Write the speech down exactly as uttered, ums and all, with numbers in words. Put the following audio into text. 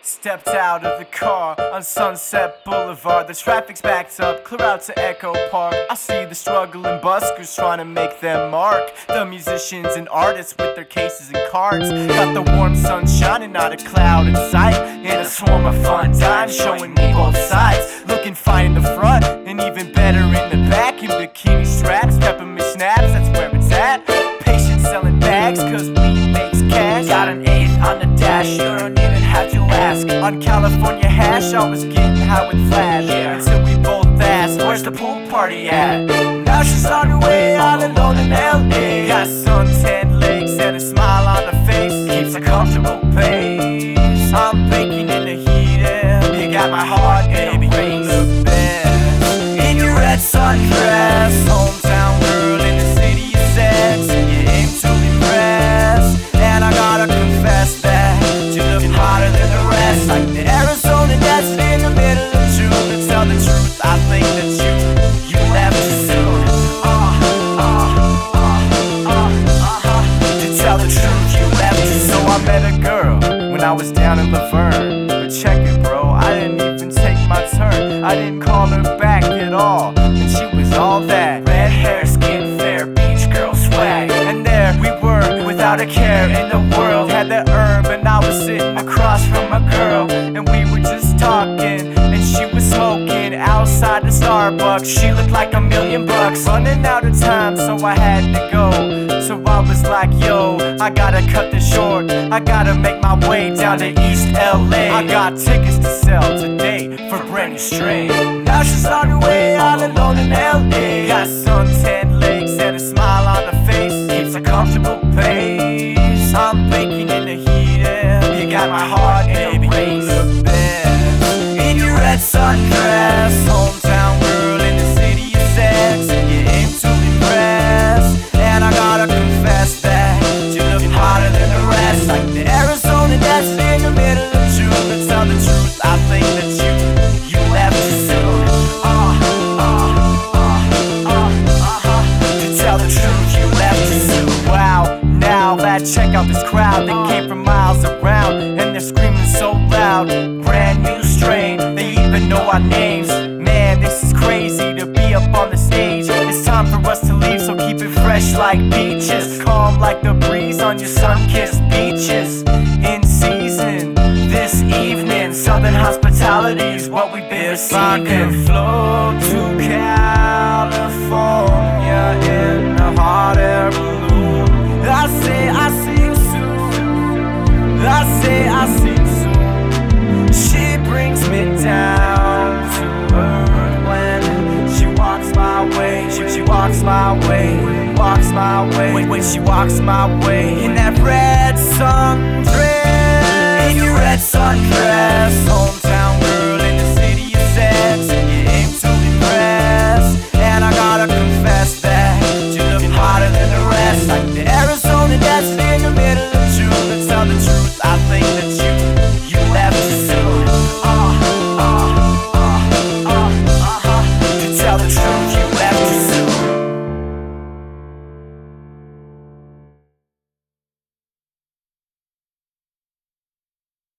Stepped out of the car on Sunset Boulevard. The traffic's backed up, clear out to Echo Park. I see the struggling buskers trying to make their mark. The musicians and artists with their cases and cards. Got the warm sun shining, not a cloud in sight. And a swarm of fun dimes showing me both sides. Looking fine in the front, and even better in the back. In bikini straps, peppermint snaps, that's where it's at. Patients selling bags, cause weed makes cash. Got an eight on the dash, you don't even have to ask. On California hash, I was getting high with Flash, yeah. Until we both asked, where's the pool party at? Now she's on her way, all alone in L A. Got suntan legs and a smile on her face. Keeps a comfortable pace. I'm baking in the heat, and you got my heart in a race. In your red sundress, hometown girl in the city of sex. You aim to impress, and I gotta confess that you're looking hotter than the rest. Like the Arizona desert in the middle of June. To tell the truth, I think that you, you left too soon. Uh, uh, uh, uh, uh, to tell the truth, you left too soon. So I met a girl when I was down in Laverne. But check it, bro, I didn't even take my turn. I didn't call her back at all, and she was all that. Red hair, skin fair, beach girl swag. And there we were, without a care in the world. Had the herb, and I was sitting across from a girl. And we were just talking, and she was smoking outside the Starbucks. She looked like a million bucks. Running out of time, so I had to go. So I was like, yo, I gotta cut this short. I gotta make my way down to East L A. I got tickets to sell today for Brandy Strait. Now she's on her way, all alone in L A. Got suntan legs and a smile on her face. Keeps a comfortable pace. I'm baking in the heat, and you got my heart in a race. In your red sundress, hometown girl in the city of sex. You aim to impress, and I gotta confess that you're looking hotter than the rest. Like the Arizona desert in the middle of June. To tell the truth, I think that you, you left too soon. Uh, uh, uh, uh, uh, to tell the truth, you left too soon. Wow, now that check out this crowd. They came from miles around, and they're screaming so loud. Brand new strain, they even know our names. Man, this is crazy to be up on the stage. It's time for us to leave, so keep it fresh like beaches. Calm like the breeze on your sun-kissed beaches. In season, this evening, Southern hospitality's what we've been receiving. If I could float to California in a hot air balloon, I say I see you soon. I say I see you soon. She brings me down to earth when she walks my way. She, she walks my way, walks my way. When, when she walks my way in that red sundress, in your red sundress, home.